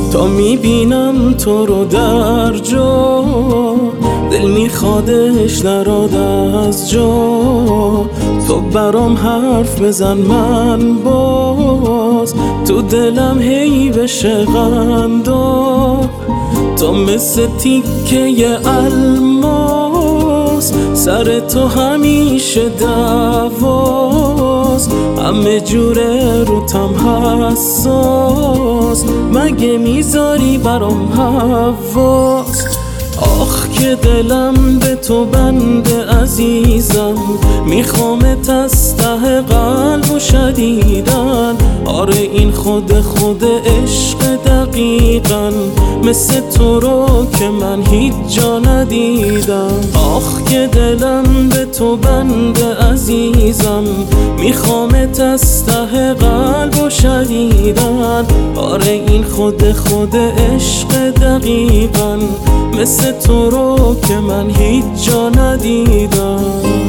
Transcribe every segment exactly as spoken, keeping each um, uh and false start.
تا میبینم تو رو در جا، دل میخوادش نراد از جا. تو برام حرف بزن من باز، تو دلم هی بشه غمدا. تو مثل تیکه الماس، سر تو همیشه دعواست. همه جوره رو تم حساس، مگه میذاری برام حواس؟ آخ که دلم به تو بنده عزیزم، میخوامت از ته قلب و شدیدن. آره این خود خود عشق دقیقا، مثل تو رو که من هیچ جا ندیدم. آخ که دلم به تو بنده عزیزم، میخوامت از ته قلب و شدیدن. آره این خود خود عشق دقیقا، مثل تو رو که من هیچ جا ندیدم.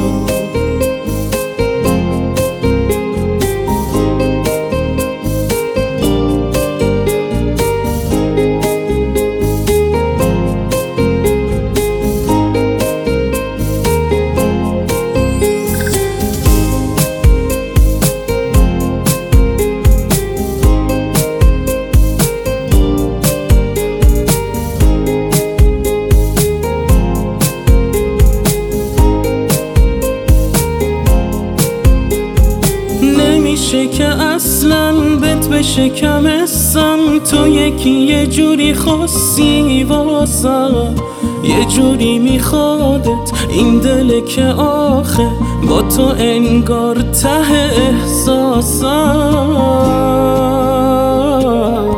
نمیشه که اصلا بهت بشکمستم، تو یکی یه جوری خاصی واسم. یه جوری میخوادت این دل که آخه، با تو انگار ته احساسم.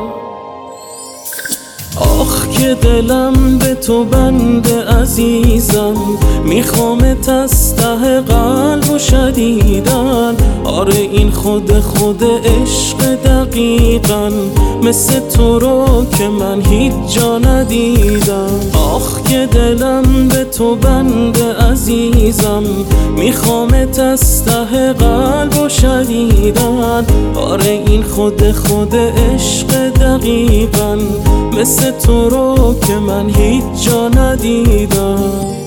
آخ که دلم به تو بنده عزیزم، میخوامت از ته قلب و شدیدن. آره این خود خود عشق دقیقا، مثل تو رو که من هیچ جا ندیدم. آخ که دلم به تو بنده عزیزم، میخوامت از ته قلب و شدیدن. آره این خود خود عشق دقیقا، مثل تو رو که من هیچ جا ندیدم.